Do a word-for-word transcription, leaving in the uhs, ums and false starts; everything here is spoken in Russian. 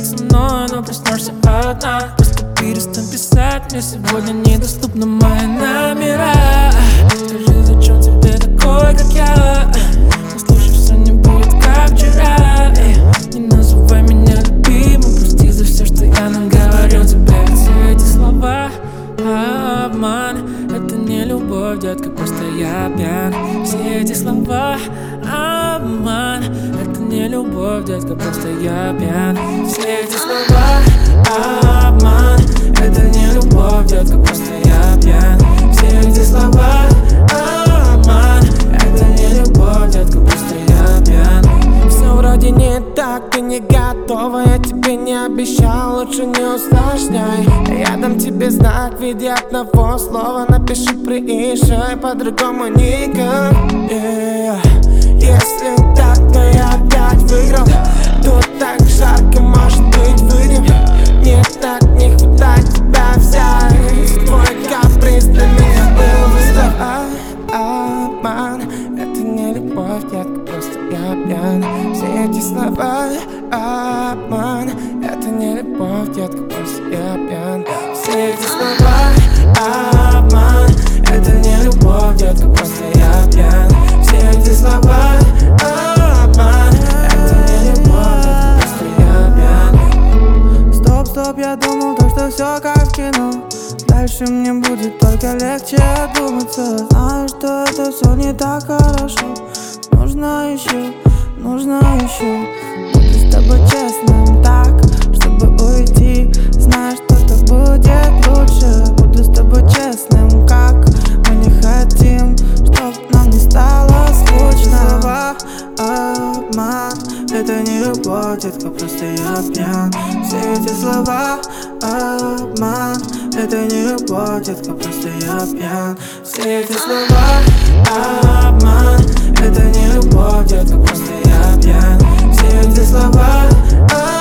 со мной, но проснешься одна. Просто перестань писать, мне сегодня недоступны мои номера. Скажи, зачем тебе такой, как я? Послушай, все не будет как вчера. Не называй меня любимым, прости за все, что я наговорил тебе. Все эти слова обман, это не любовь, детка, просто я пьян. Все эти слова обман, это не любовь, детка, просто я пьян. Все эти слова обман, это не любовь, детка, просто я пьян. Все эти слова обман, это не любовь, детка, просто я пьян. Все вроде не так, ты не готова, я тебе не обещал, лучше не усложняй. Я дам тебе знак в виде одного слова, напиши приезжай, по-другому никак. yeah. Если так, то я опять выиграл. Тут так жарко, может быть выйдем. Мне так не хватает тебя взять. Твой каприз для меня был вызов. А, обман, это не любовь, детка, просто я пьян. Все эти слова обман, это не любовь, детка, просто я пьян. Все эти слова обман, это не любовь, детка, просто я пьян. Все эти слова обман, это не любовь, детка, просто я пьян. Стоп, стоп, я думал, то, что все как в кино. Дальше мне будет только легче одуматься. Знаю, что это все не так хорошо. Нужно еще, нужно еще. Буду с тобой честным так, чтобы уйти. Знаю, что так будет лучше. Буду с тобой честным, как мы не хотим, чтоб нам не стало скучно. Слова обман, это не любовь, детка, просто я пьян. Все эти слова обман, это не любовь, детка, просто я пьян. Все эти слова обман, это не любовь, детка, просто я пьян. Все эти слова обман.